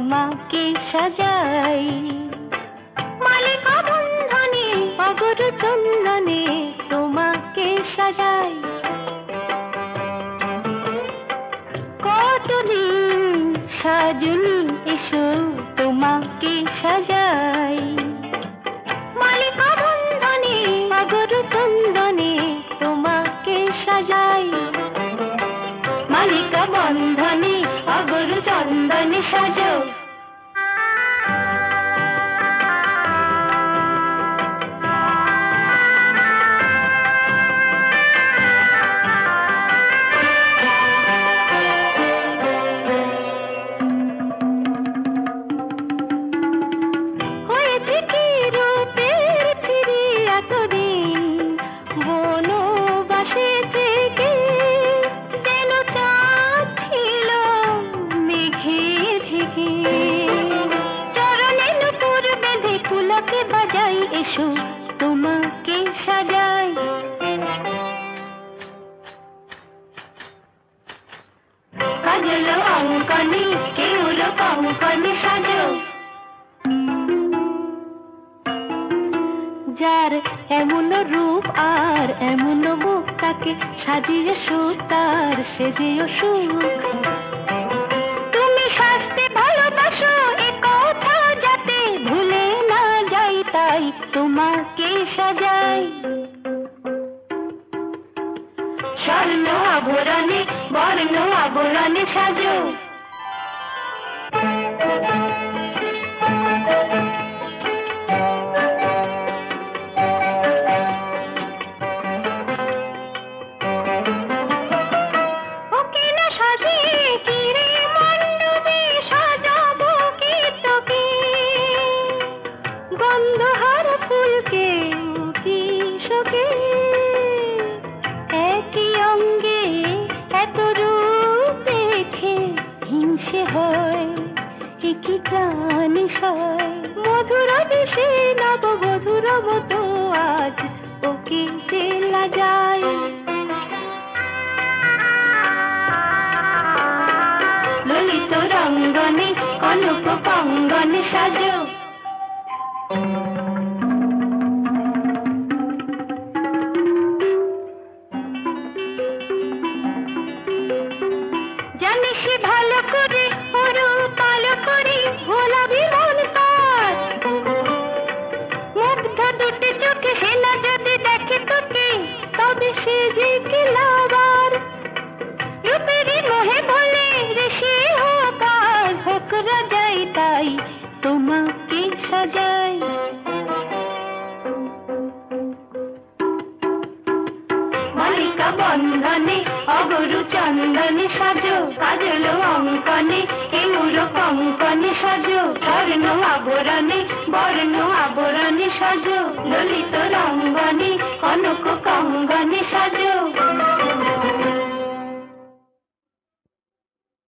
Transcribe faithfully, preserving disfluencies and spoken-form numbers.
তোমাকে সাজাই। মালিকা বন্ধনে অগর চন্দনে তোমাকে সাজাই। কতদিন সাজুল এসো তোমাকে সাজাই। মালিকা বন্ধনে অগর চন্দনে তোমাকে সাজাই। মালিকা বন্ধনে অগর চন্দনে সাজো। এসো তোমাকে সাজাই। কাজল অঙ্কনে কেউল কঙ্কনে সাজো। যার এমন রূপ আর এমন মুখ তাকে সাজিয়ে সুখ তার সেজেও সুখ। তুমি শাস্তি ভালোবাসো এ কথা যাতে ভুলে না যাই, তাই তোমাকে সাজাই। স্বর্ণ আভরণে বর্ণ আভরণে সাজো। গন্ধহার ফুলকে কি শোকে একই অঙ্গে এত রূপ দেখে হিংসে হয় কি প্রাণ সয়। মধুর দেশে নববধুর মতো আজ ওকে চেলা যায়। ললিত রঙ্গনে কনক কঙ্গনে সাজো। জানিস ভালো করে ওরু পালো করে ভোলাবি মন তার। মুগ্ধ দুটি চোখে সে না যদি দেখে তোকে তবে সে যে কি লাবার। রূপেরই মোহে বলে ঋষি হোক আর হোক রাজাই, তাই তোমাকে সাজাই। মালিকা বন্ধনে অগরু চন্দনে সাজো। কাজল অঙ্কনে কেউর কঙ্কনে সাজো। স্বর্ণ আভরণে বর্ণ আভরণে সাজো। ললিত রঙ্গনে কনক কঙ্গনে